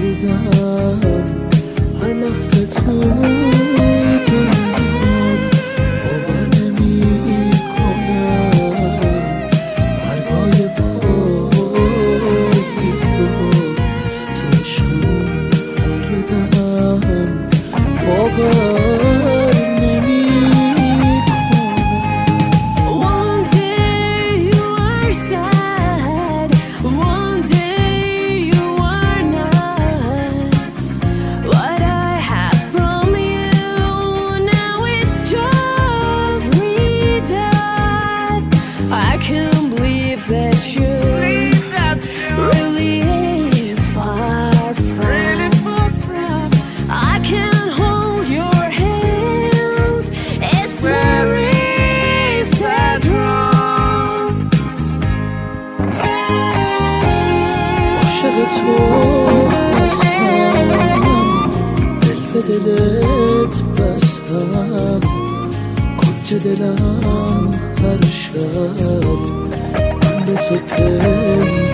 کردم هر لحظه تو دنیات باور نمی کنم برگای پاییزو تو عشقمون کردم باور نمی One day you are sad, one day you are not. What I have from you now it's just redone. I can't believe that you really far from. I can't hold your hands. It's very sad wrong. عاشق تو هستم دل به دلت بستم کنج دلم هر شب من به تو پی